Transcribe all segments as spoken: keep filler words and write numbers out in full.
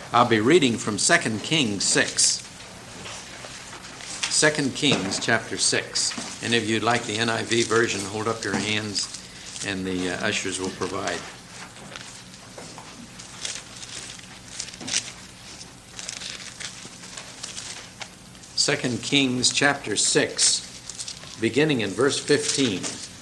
I'll be reading from Second Kings six. Second Kings chapter six. Any of you would like the N I V version, hold up your hands and the uh, ushers will provide. Second Kings chapter six, beginning in verse fifteen.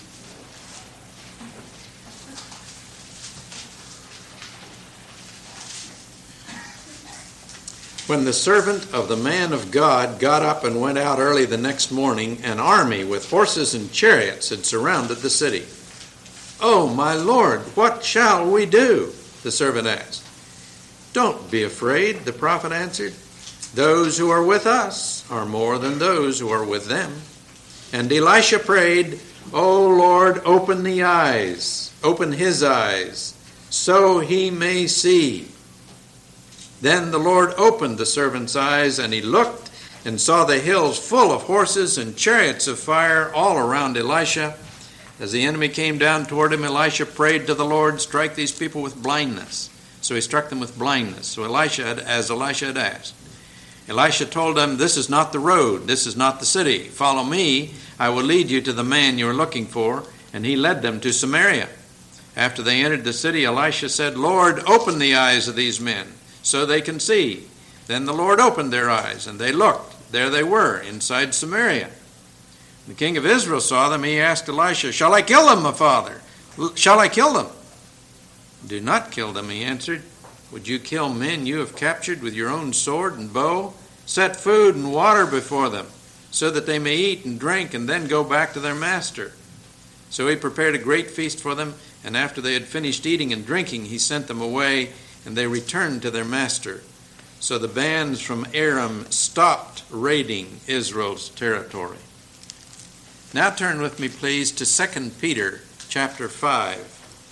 When the servant of the man of God got up and went out early the next morning, an army with horses and chariots had surrounded the city. "Oh, my Lord, what shall we do?" the servant asked. "Don't be afraid," the prophet answered. "Those who are with us are more than those who are with them." And Elisha prayed, "O Lord, open the eyes, open his eyes, so he may see." Then the Lord opened the servant's eyes, and he looked and saw the hills full of horses and chariots of fire all around Elisha. As the enemy came down toward him, Elisha prayed to the Lord, "Strike these people with blindness." So he struck them with blindness, so Elisha had, as Elisha had asked. Elisha told them, "This is not the road, this is not the city. Follow me, I will lead you to the man you are looking for." And he led them to Samaria. After they entered the city, Elisha said, "Lord, open the eyes of these men, so they can see." Then the Lord opened their eyes, and they looked. There they were, inside Samaria. The king of Israel saw them. He asked Elisha, "Shall I kill them, my father? Shall I kill them?" "Do not kill them," he answered. "Would you kill men you have captured with your own sword and bow? Set food and water before them, so that they may eat and drink and then go back to their master." So he prepared a great feast for them, and after they had finished eating and drinking, he sent them away, and they returned to their master. So the bands from Aram stopped raiding Israel's territory. Now turn with me, please, to Second Peter chapter five.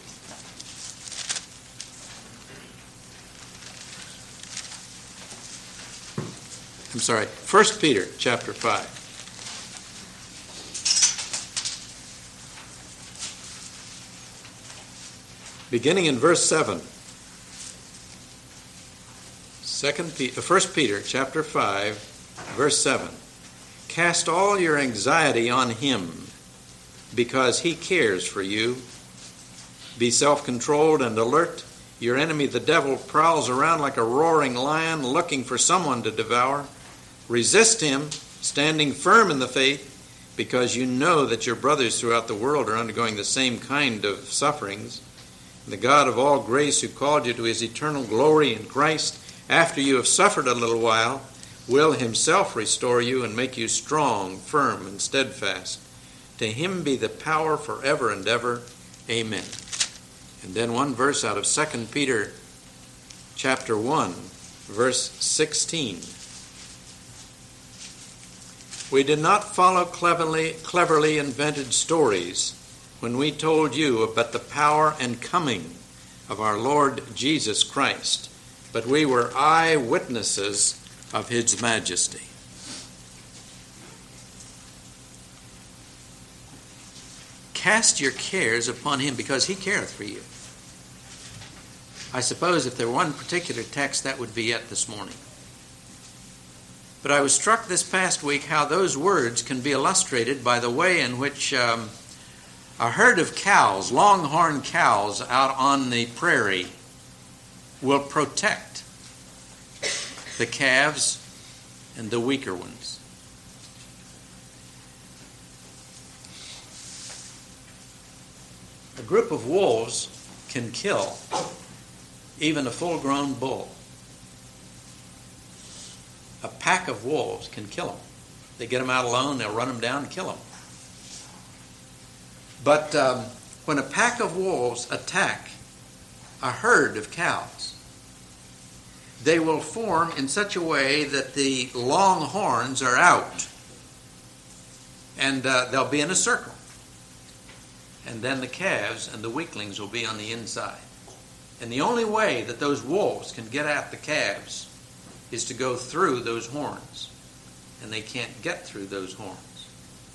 I'm sorry, First Peter chapter five. Beginning in verse seven. Second Peter, First Peter chapter five, verse seven. "Cast all your anxiety on him, because he cares for you. Be self-controlled and alert. Your enemy, the devil, prowls around like a roaring lion, looking for someone to devour. Resist him, standing firm in the faith, because you know that your brothers throughout the world are undergoing the same kind of sufferings. The God of all grace, who called you to his eternal glory in Christ, after you have suffered a little while, will himself restore you and make you strong, firm, and steadfast. To him be the power forever and ever. Amen." And then one verse out of Second Peter chapter one, verse sixteen. "We did not follow cleverly, cleverly invented stories when we told you about the power and coming of our Lord Jesus Christ, but we were eyewitnesses of his majesty." Cast your cares upon him, because he careth for you. I suppose if there were one particular text, that would be it this morning. But I was struck this past week how those words can be illustrated by the way in which um, a herd of cows, longhorn cows out on the prairie, will protect the calves and the weaker ones. A group of wolves can kill even a full-grown bull. A pack of wolves can kill them. They get them out alone, they'll run them down and kill them. But um, when a pack of wolves attack a herd of cows, they will form in such a way that the long horns are out, and uh, they'll be in a circle. And then the calves and the weaklings will be on the inside. And the only way that those wolves can get at the calves is to go through those horns. And they can't get through those horns.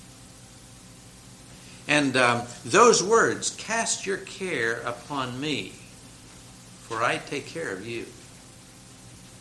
And um, those words, "Cast your care upon me, for I take care of you."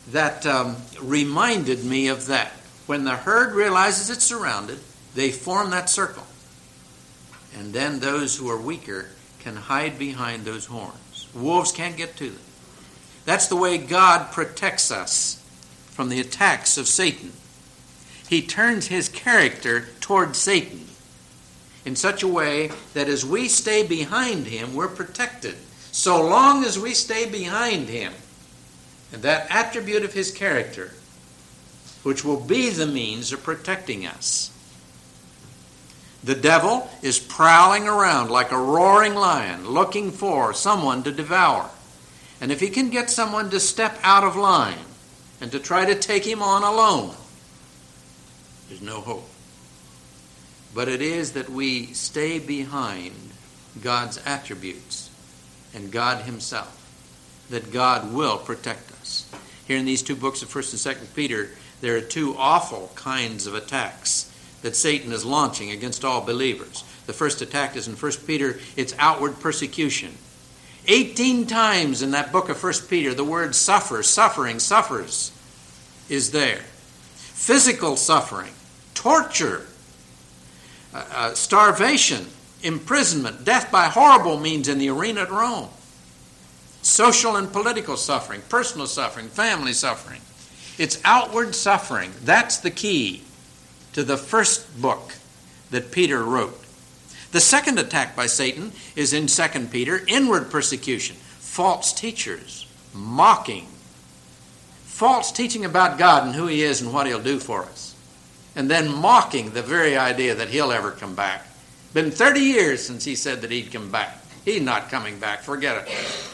that um, reminded me of that. When the herd realizes it's surrounded, they form that circle. And then those who are weaker can hide behind those horns. Wolves can't get to them. That's the way God protects us from the attacks of Satan. He turns his character toward Satan in such a way that as we stay behind him, we're protected. So long as we stay behind him, and that attribute of his character, which will be the means of protecting us. The devil is prowling around like a roaring lion, looking for someone to devour. And if he can get someone to step out of line and to try to take him on alone, there's no hope. But it is that we stay behind God's attributes and God himself, that God will protect us. Here in these two books of First and Second Peter, there are two awful kinds of attacks that Satan is launching against all believers. The first attack is in First Peter, it's outward persecution. Eighteen times in that book of First Peter, the word suffer, suffering, suffers is there. Physical suffering, torture, uh, uh, starvation, imprisonment, death by horrible means in the arena at Rome. Social and political suffering, personal suffering, family suffering. It's outward suffering. That's the key to the first book that Peter wrote. The second attack by Satan is in Second Peter, inward persecution. False teachers, mocking. False teaching about God and who he is and what he'll do for us. And then mocking the very idea that he'll ever come back. Been thirty years since he said that he'd come back. He's not coming back. Forget it.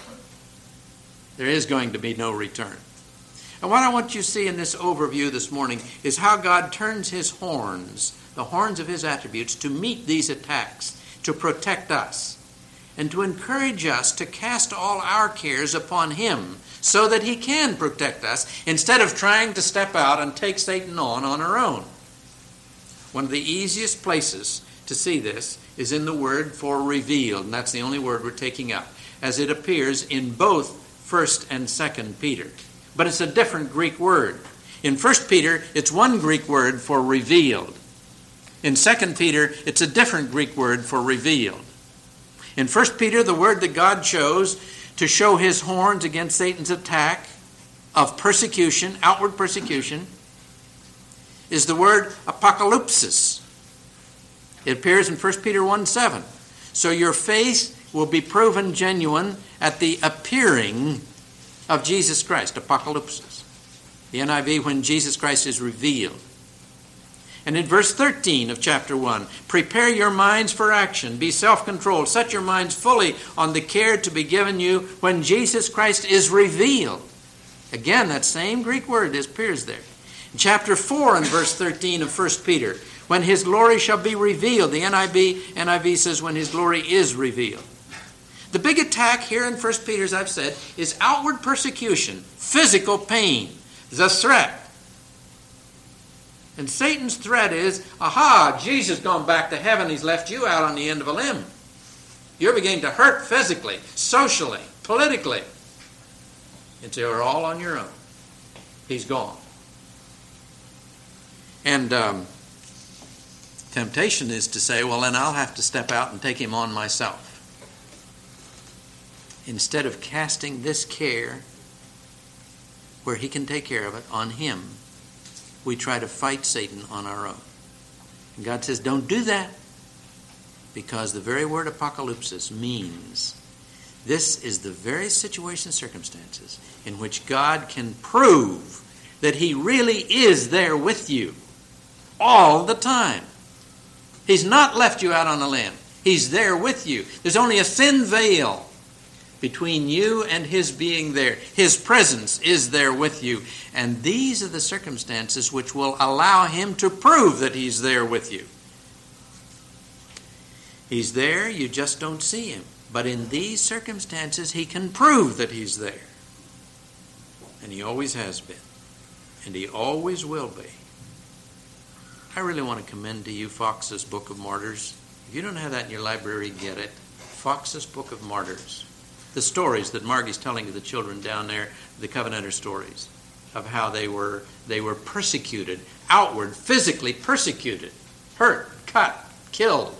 There is going to be no return. And what I want you to see in this overview this morning is how God turns his horns, the horns of his attributes, to meet these attacks, to protect us, and to encourage us to cast all our cares upon him so that he can protect us instead of trying to step out and take Satan on on our own. One of the easiest places to see this is in the word for revealed, and that's the only word we're taking up, as it appears in both First and Second Peter. But it's a different Greek word. In First Peter, it's one Greek word for revealed. In Second Peter, it's a different Greek word for revealed. In First Peter, the word that God chose to show his horns against Satan's attack of persecution, outward persecution, is the word apocalypsis. It appears in First Peter one seven. So your faith will be proven genuine at the appearing of Jesus Christ, apocalypsis. The N I V, when Jesus Christ is revealed. And in verse thirteen of chapter one, prepare your minds for action, be self-controlled, set your minds fully on the care to be given you when Jesus Christ is revealed. Again, that same Greek word appears there. In chapter four and verse thirteen of First Peter, when his glory shall be revealed. The N I V, N I V says when his glory is revealed. The big attack here in First Peter, as I've said, is outward persecution, physical pain, the threat. And Satan's threat is, aha, Jesus gone back to heaven, he's left you out on the end of a limb. You're beginning to hurt physically, socially, politically, until you're all on your own. He's gone. And um, temptation is to say, well, then I'll have to step out and take him on myself. Instead of casting this care where he can take care of it on him, we try to fight Satan on our own. And God says, don't do that. Because the very word apocalypsis means this is the very situation and circumstances in which God can prove that he really is there with you all the time. He's not left you out on a limb. He's there with you. There's only a thin veil between you and his being there. His presence is there with you. And these are the circumstances which will allow him to prove that he's there with you. He's there, you just don't see him. But in these circumstances, he can prove that he's there. And he always has been. And he always will be. I really want to commend to you Fox's Book of Martyrs. If you don't have that in your library, get it. Fox's Book of Martyrs. The stories that Margie's telling to the children down there, the Covenanter stories. of how they were they were persecuted, outward, physically persecuted, hurt, cut, killed.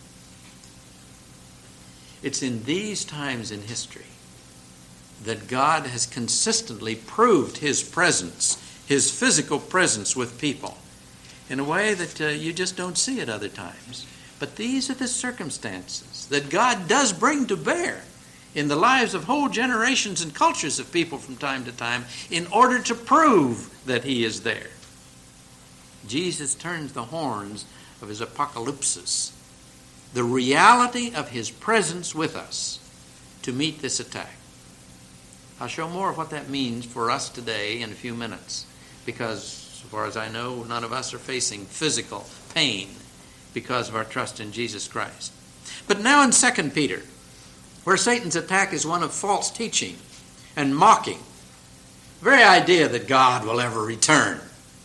It's in these times in history that God has consistently proved his presence, his physical presence with people, in a way that uh, you just don't see at other times. But these are the circumstances that God does bring to bear in the lives of whole generations and cultures of people from time to time in order to prove that he is there. Jesus turns the horns of his apocalypsis, the reality of his presence with us, to meet this attack. I'll show more of what that means for us today in a few minutes, because as far as I know, none of us are facing physical pain because of our trust in Jesus Christ. But now in Second Peter, where Satan's attack is one of false teaching and mocking, the very idea that God will ever return.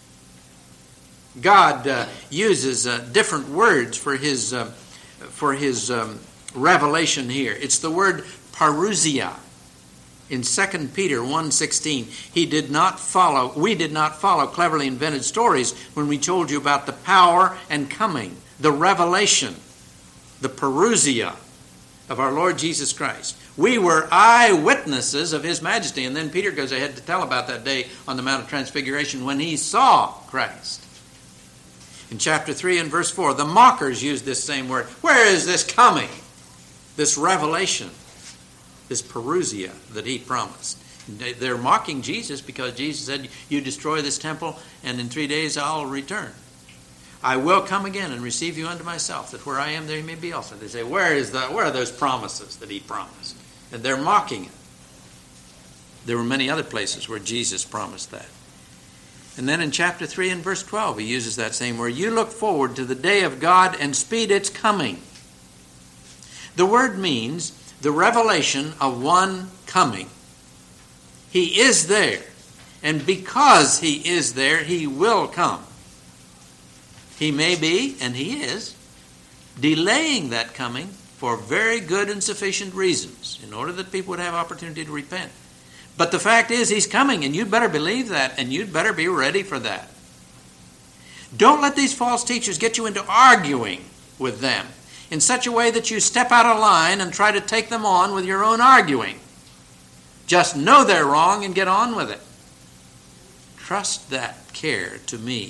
God uh, uses uh, different words for his uh, for his um, revelation here. It's the word parousia. In Second Peter one sixteen, he did not follow, we did not follow cleverly invented stories when we told you about the power and coming, the revelation, the parousia of our Lord Jesus Christ. We were eyewitnesses of his majesty. And then Peter goes ahead to tell about that day on the Mount of Transfiguration when he saw Christ. In chapter three and verse four, the mockers used this same word. Where is this coming? This revelation, this parousia that he promised. They're mocking Jesus because Jesus said, you destroy this temple and in three days I'll return. I will come again and receive you unto myself, that where I am there you may be also. They say, where is the, where are those promises that he promised? And they're mocking it. There were many other places where Jesus promised that. And then in chapter three and verse twelve, he uses that same word. You look forward to the day of God and speed its coming. The word means the revelation of one coming. He is there. And because he is there, he will come. He may be, and he is, delaying that coming for very good and sufficient reasons in order that people would have opportunity to repent. But the fact is, he's coming, and you'd better believe that, and you'd better be ready for that. Don't let these false teachers get you into arguing with them in such a way that you step out of line and try to take them on with your own arguing. Just know they're wrong and get on with it. Trust that care to me.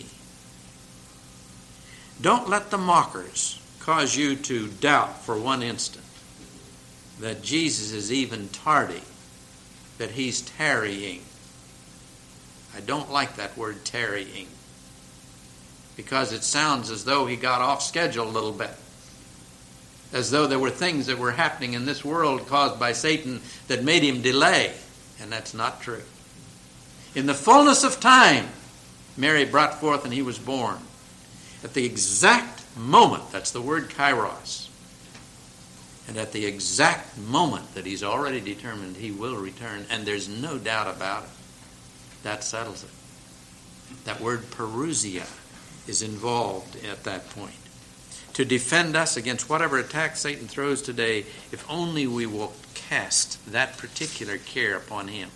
Don't let the mockers cause you to doubt for one instant that Jesus is even tardy, that he's tarrying. I don't like that word tarrying because it sounds as though he got off schedule a little bit, as though there were things that were happening in this world caused by Satan that made him delay, and that's not true. In the fullness of time, Mary brought forth and he was born. At the exact moment, that's the word kairos, and at the exact moment that he's already determined he will return, and there's no doubt about it, that settles it. That word parousia is involved at that point. To defend us against whatever attack Satan throws today, if only we will cast that particular care upon him.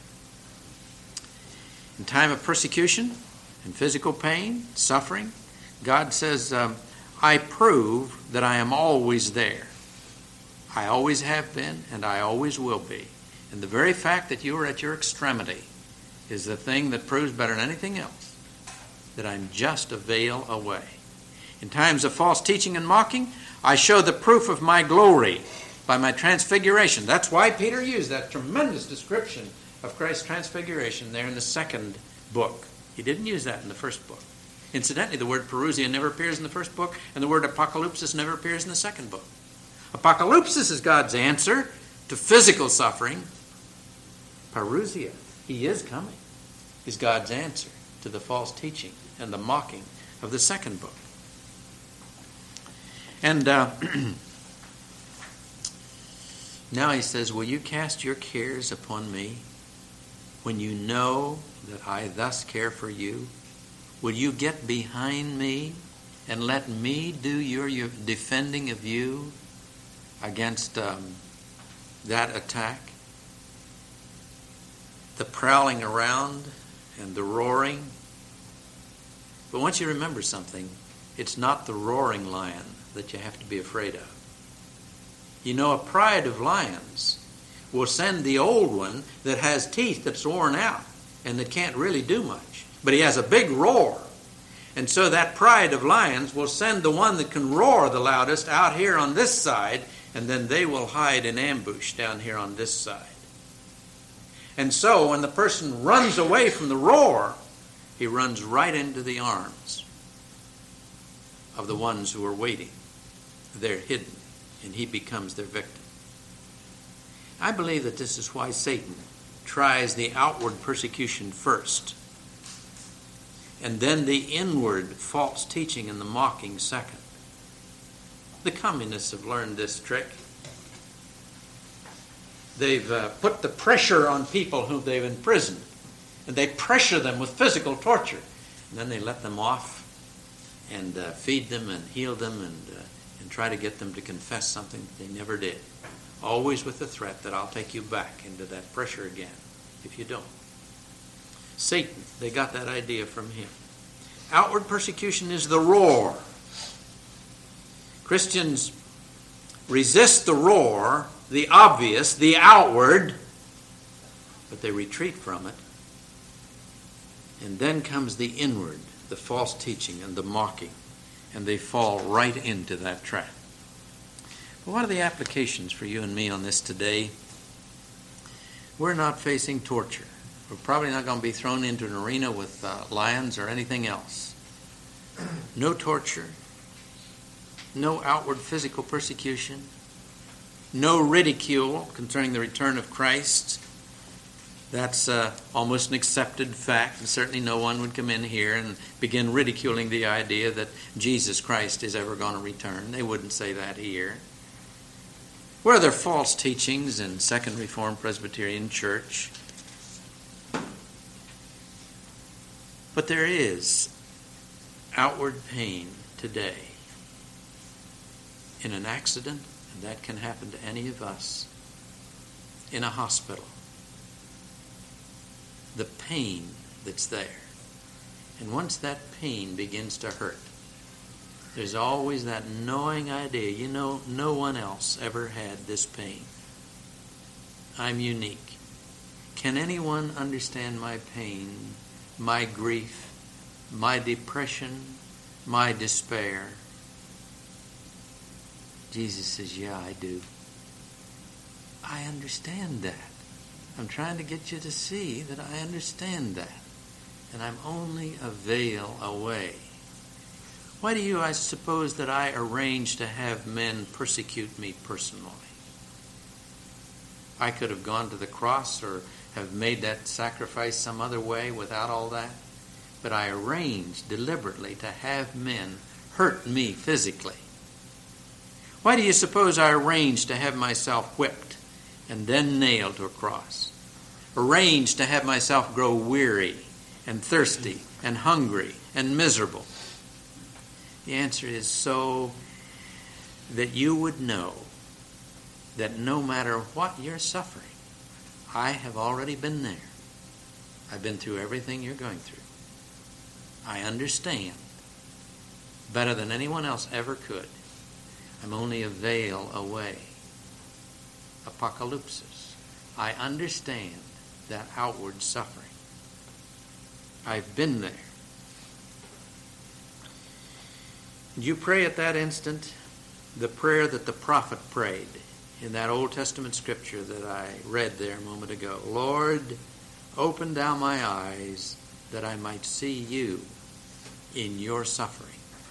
In time of persecution and physical pain, suffering, God says, um, I prove that I am always there. I always have been, and I always will be. And the very fact that you are at your extremity is the thing that proves better than anything else that I'm just a veil away. In times of false teaching and mocking, I show the proof of my glory by my transfiguration. That's why Peter used that tremendous description of Christ's transfiguration there in the second book. He didn't use that in the first book. Incidentally, the word parousia never appears in the first book, and the word apocalypsis never appears in the second book. Apocalypsis is God's answer to physical suffering. Parousia, he is coming, is God's answer to the false teaching and the mocking of the second book. And uh, now he says, will you cast your cares upon me when you know that I thus care for you? Will you get behind me and let me do your, your defending of you against um, that attack? The prowling around and the roaring. But once you remember something, it's not the roaring lion that you have to be afraid of. You know, a pride of lions will send the old one that has teeth that's worn out and that can't really do much. But he has a big roar. And so that pride of lions will send the one that can roar the loudest out here on this side, and then they will hide in ambush down here on this side. And so when the person runs away from the roar, he runs right into the arms of the ones who are waiting. They're hidden, and he becomes their victim. I believe that this is why Satan tries the outward persecution first, and then the inward false teaching and the mocking second. The communists have learned this trick. They've uh, put the pressure on people whom they've imprisoned, and they pressure them with physical torture. And then they let them off and uh, feed them and heal them and, uh, and try to get them to confess something that they never did. Always with the threat that I'll take you back into that pressure again if you don't. Satan, they got that idea from him. Outward persecution is the roar. Christians resist the roar, the obvious, the outward, but they retreat from it. And then comes the inward, the false teaching and the mocking, and they fall right into that trap. But what are the applications for you and me on this today? We're not facing torture. We're probably not going to be thrown into an arena with uh, lions or anything else. No torture. No outward physical persecution. No ridicule concerning the return of Christ. That's uh, almost an accepted fact, and certainly no one would come in here and begin ridiculing the idea that Jesus Christ is ever going to return. They wouldn't say that here. Were there false teachings in Second Reformed Presbyterian Church? But there is outward pain today in an accident, and that can happen to any of us, in a hospital. The pain that's there. And once that pain begins to hurt, there's always that gnawing idea, you know, no one else ever had this pain. I'm unique. Can anyone understand my pain, my grief, my depression, my despair? Jesus says, yeah, I do. I understand that. I'm trying to get you to see that I understand that. And I'm only a veil away. Why do you, I suppose, that I arrange to have men persecute me personally? I could have gone to the cross or have made that sacrifice some other way without all that. But I arranged deliberately to have men hurt me physically. Why do you suppose I arranged to have myself whipped and then nailed to a cross? Arranged to have myself grow weary and thirsty and hungry and miserable? The answer is so that you would know that no matter what you're suffering, I have already been there. I've been through everything you're going through. I understand better than anyone else ever could. I'm only a veil away. Apocalypsis. I understand that outward suffering. I've been there. You pray at that instant the prayer that the prophet prayed in that Old Testament scripture that I read there a moment ago. Lord, open thou my eyes that I might see you in your suffering.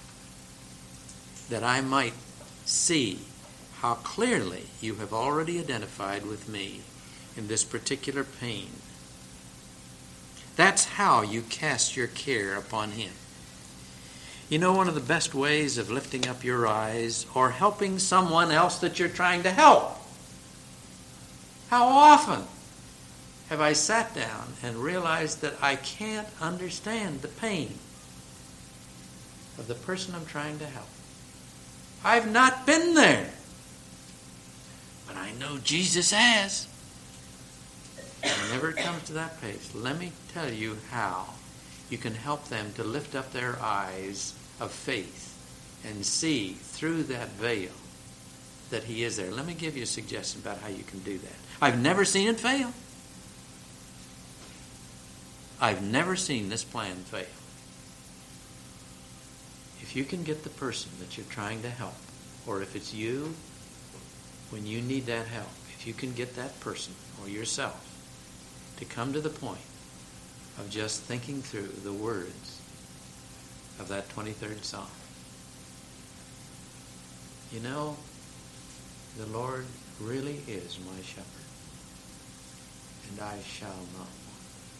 That I might see how clearly you have already identified with me in this particular pain. That's how you cast your care upon him. You know, one of the best ways of lifting up your eyes or helping someone else that you're trying to help. How often have I sat down and realized that I can't understand the pain of the person I'm trying to help? I've not been there. But I know Jesus has. Whenever it comes to that pace, let me tell you how you can help them to lift up their eyes of faith and see through that veil that he is there. Let me give you a suggestion about how you can do that. I've never seen it fail. I've never seen this plan fail. If you can get the person that you're trying to help, or if it's you, when you need that help, if you can get that person or yourself to come to the point of just thinking through the words of that twenty-third Psalm. You know, the Lord really is my shepherd, and I shall not want.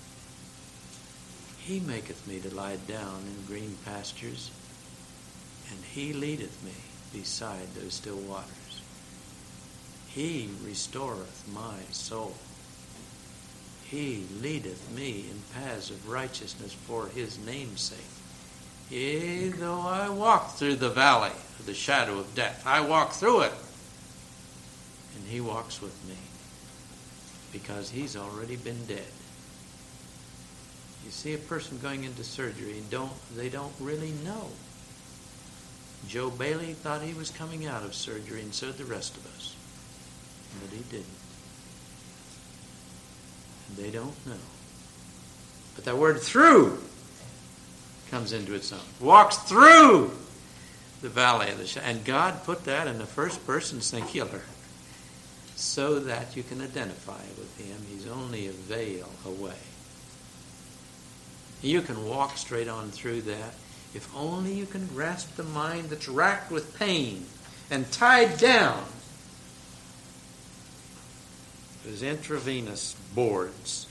He maketh me to lie down in green pastures, and he leadeth me beside those still waters. He restoreth my soul. He leadeth me in paths of righteousness for his name's sake. Yea, though I walk through the valley of the shadow of death, I walk through it, and he walks with me, because he's already been dead. You see a person going into surgery, and don't they don't really know. Joe Bailey thought he was coming out of surgery, and so did the rest of us. But he didn't. And they don't know. But that word through comes into its own. Walks through the valley of the shadow. And God put that in the first person singular so that you can identify with him. He's only a veil away. You can walk straight on through that if only you can grasp the mind that's racked with pain and tied down. Those intravenous boards,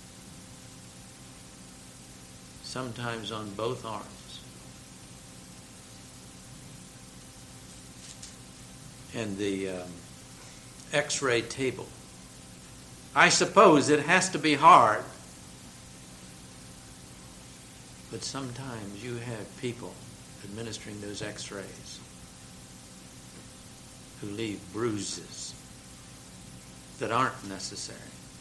sometimes on both arms. And the um, x-ray table. I suppose it has to be hard. But sometimes you have people administering those x-rays who leave bruises that aren't necessary.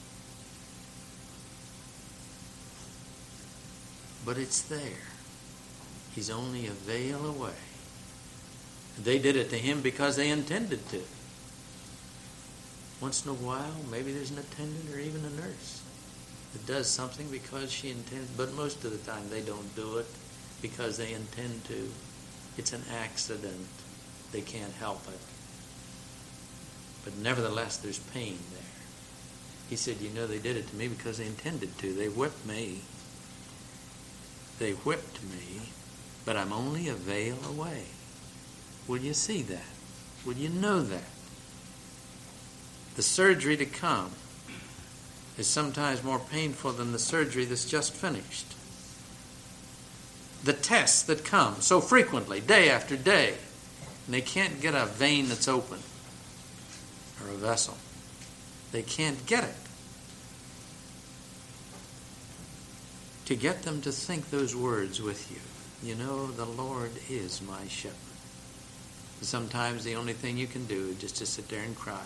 But it's there. He's only a veil away. They did it to him because they intended to. Once in a while, maybe there's an attendant or even a nurse that does something because she intends, but most of the time they don't do it because they intend to. It's an accident. They can't help it. But nevertheless, there's pain there. He said, you know, they did it to me because they intended to. They whipped me. They whipped me, but I'm only a veil away. Will you see that? Will you know that? The surgery to come is sometimes more painful than the surgery that's just finished. The tests that come so frequently, day after day, and they can't get a vein that's open or a vessel. They can't get it. To get them to think those words with you. You know, the Lord is my shepherd. Sometimes the only thing you can do is just to sit there and cry.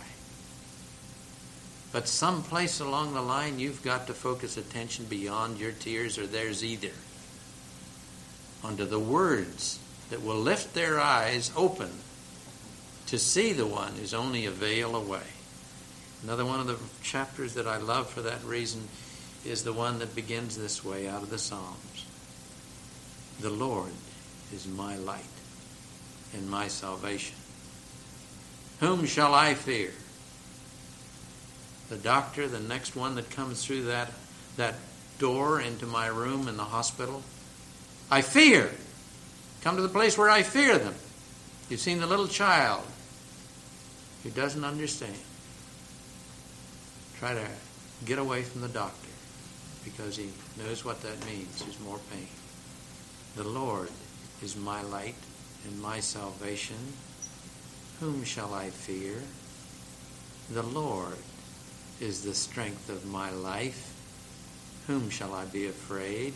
But someplace along the line, you've got to focus attention beyond your tears or theirs either, onto the words that will lift their eyes open to see the one who's only a veil away. Another one of the chapters that I love for that reason is the one that begins this way out of the Psalms. The Lord is my light and my salvation. Whom shall I fear? The doctor, the next one that comes through that, that door into my room in the hospital. I fear. Come to the place where I fear them. You've seen the little child who doesn't understand. Try to get away from the doctor because he knows what that means. There's more pain. The Lord is my light and my salvation. Whom shall I fear? The Lord is the strength of my life. Whom shall I be afraid?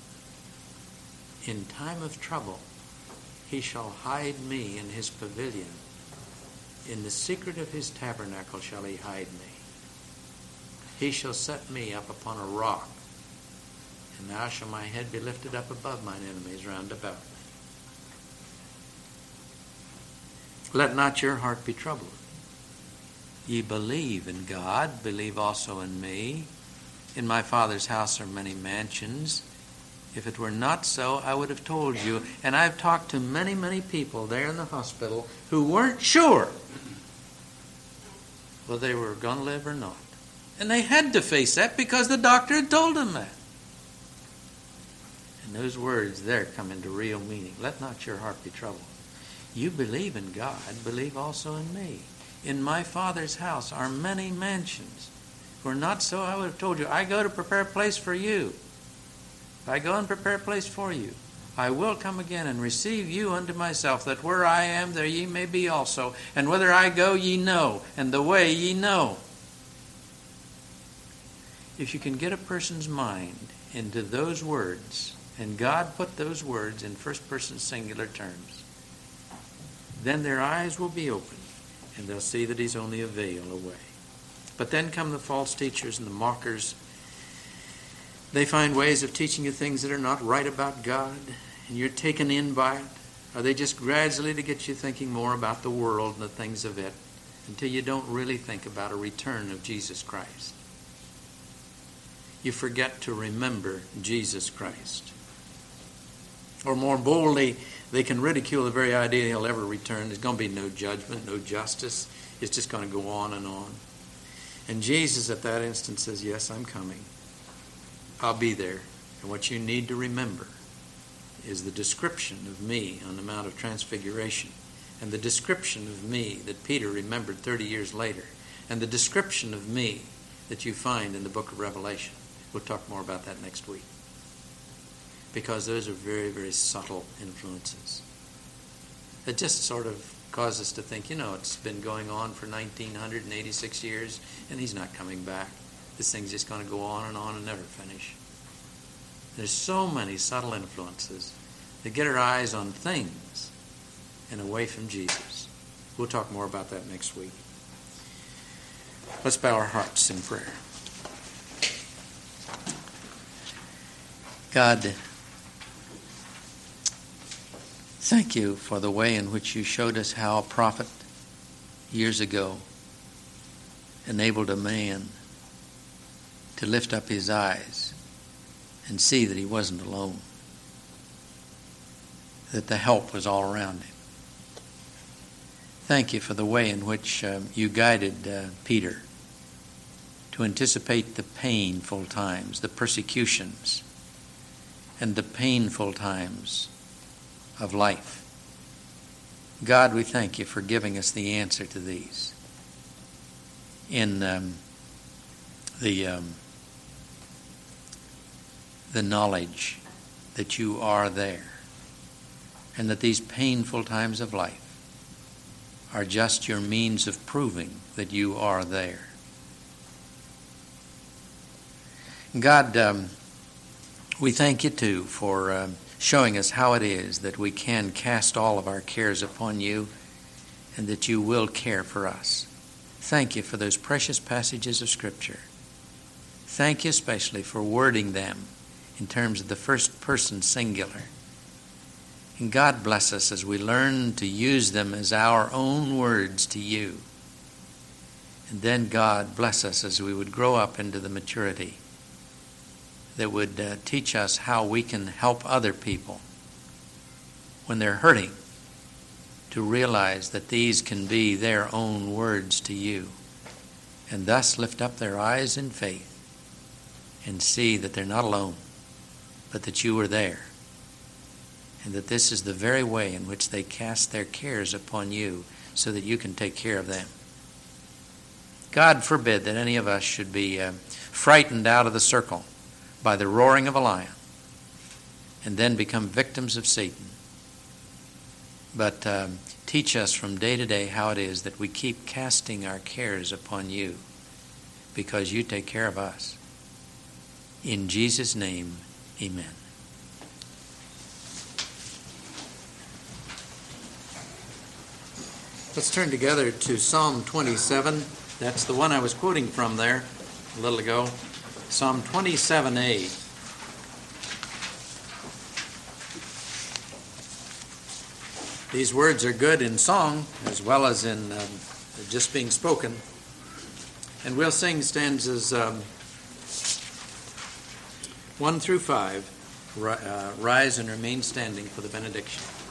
In time of trouble, he shall hide me in his pavilion. In the secret of his tabernacle shall he hide me. He shall set me up upon a rock, and now shall my head be lifted up above mine enemies round about me. Let not your heart be troubled. Ye believe in God, believe also in me. In my Father's house are many mansions. If it were not so, I would have told you. And I've talked to many, many people there in the hospital who weren't sure whether they were going to live or not. And they had to face that because the doctor had told them that. And those words there come into real meaning. Let not your heart be troubled. You believe in God, believe also in me. In my Father's house are many mansions. If it were not so, I would have told you. I go to prepare a place for you. If I go and prepare a place for you, I will come again and receive you unto myself, that where I am, there ye may be also. And whither I go, ye know, and the way ye know. If you can get a person's mind into those words, and God put those words in first person singular terms, then their eyes will be opened, and they'll see that he's only a veil away. But then come the false teachers and the mockers. They find ways of teaching you things that are not right about God, and you're taken in by it. Are they just gradually to get you thinking more about the world and the things of it, until you don't really think about a return of Jesus Christ? You forget to remember Jesus Christ. Or more boldly, they can ridicule the very idea he'll ever return. There's going to be no judgment, no justice. It's just going to go on and on. And Jesus at that instant says, yes, I'm coming. I'll be there. And what you need to remember is the description of me on the Mount of Transfiguration, and the description of me that Peter remembered thirty years later, and the description of me that you find in the book of Revelation. We'll talk more about that next week. Because those are very, very subtle influences that just sort of cause us to think, you know, it's been going on for nineteen eighty-six years, and he's not coming back. This thing's just going to go on and on and never finish. There's so many subtle influences that get our eyes on things and away from Jesus. We'll talk more about that next week. Let's bow our hearts in prayer. God, thank you for the way in which you showed us how a prophet years ago enabled a man to lift up his eyes and see that he wasn't alone, that the help was all around him. Thank you for the way in which um, you guided uh, Peter to anticipate the painful times, the persecutions, and the painful times of life. God, we thank you for giving us the answer to these in um, the um, the knowledge that you are there, and that these painful times of life are just your means of proving that you are there. God, um, we thank you too for um, showing us how it is that we can cast all of our cares upon you, and that you will care for us. Thank you for those precious passages of Scripture. Thank you especially for wording them in terms of the first person singular. And God bless us as we learn to use them as our own words to you. And then God bless us as we would grow up into the maturity that would uh, teach us how we can help other people when they're hurting to realize that these can be their own words to you, and thus lift up their eyes in faith and see that they're not alone, but that you are there, and that this is the very way in which they cast their cares upon you so that you can take care of them. God forbid that any of us should be uh, frightened out of the circle by the roaring of a lion and then become victims of Satan. But um, teach us from day to day how it is that we keep casting our cares upon you, because you take care of us. In Jesus' name, amen. Let's turn together to Psalm twenty-seven. That's the one I was quoting from there. a little ago. Psalm twenty-seven A. These words are good in song as well as in um, just being spoken. And we'll sing stanzas um, one through five. Uh, rise and remain standing for the benediction.